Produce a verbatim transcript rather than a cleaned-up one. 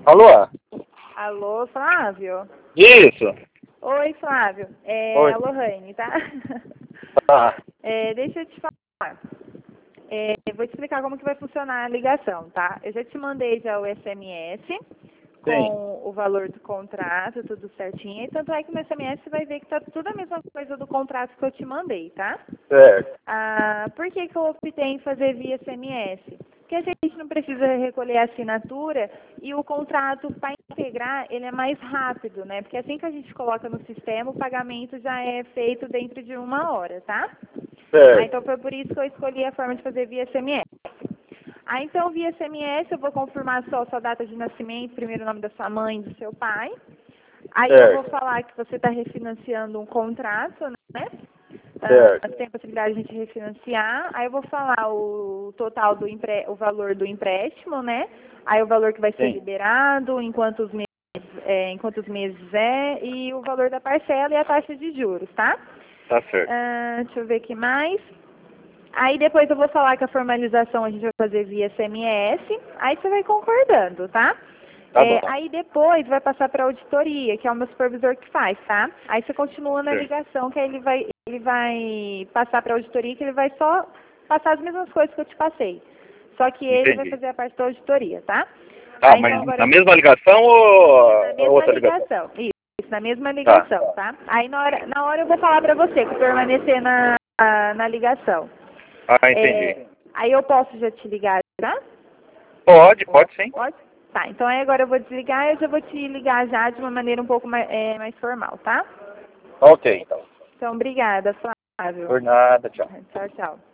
Alô? Alô, Flávio? Isso. Oi, Flávio. É Oi. a Lohane, tá? Tá. É, deixa eu te falar. É, eu vou te explicar como que vai funcionar a ligação, tá? Eu já te mandei já o S M S Sim. com o valor do contrato, tudo certinho. E tanto é que no S M S você vai ver que tá tudo a mesma coisa do contrato que eu te mandei, tá? Certo. Ah, por que que eu optei em fazer via S M S? Porque a gente não precisa recolher a assinatura e o contrato para integrar ele é mais rápido, né? Porque assim que a gente coloca no sistema, o pagamento já é feito dentro de uma hora, tá? Ah, Certo. então foi por isso que eu escolhi a forma de fazer via S M S. Ah, então via S M S eu vou confirmar só sua data de nascimento, primeiro nome da sua mãe e do seu pai. Aí eu vou Certo. falar que você está refinanciando um contrato, né? Ah, Certo. tem a possibilidade de a gente refinanciar. Aí eu vou falar o total do empre... o valor do empréstimo, né? Aí o valor que vai ser Sim. liberado, em quantos meses, é, em quantos meses é, e o valor da parcela e a taxa de juros, tá? Tá certo. Ah, deixa eu ver aqui mais. Aí depois eu vou falar que a formalização a gente vai fazer via S M S. Aí você vai concordando, tá? Tá É, bom. aí depois vai passar para a auditoria, que é o meu supervisor que faz, tá? Aí você continua na Certo. ligação, que aí ele vai, ele vai passar para a auditoria, que ele vai só passar as mesmas coisas que eu te passei. Só que ele vai Entendi. fazer a parte da auditoria, tá? Ah, Aí então mas na agora mesma ligação na ou mesma outra ligação? ligação, isso, na mesma Tá. ligação, tá? Aí na hora, na hora eu vou falar para você que permanecer na, na, na ligação. Ah, entendi. É, aí eu posso já te ligar, tá? Pode, pode sim. Pode? Tá, então aí agora eu vou desligar e eu já vou te ligar já de uma maneira um pouco mais, é, mais formal, tá? Ok, então. Então, obrigada, Flávio. Por nada, tchau. Tchau, tchau.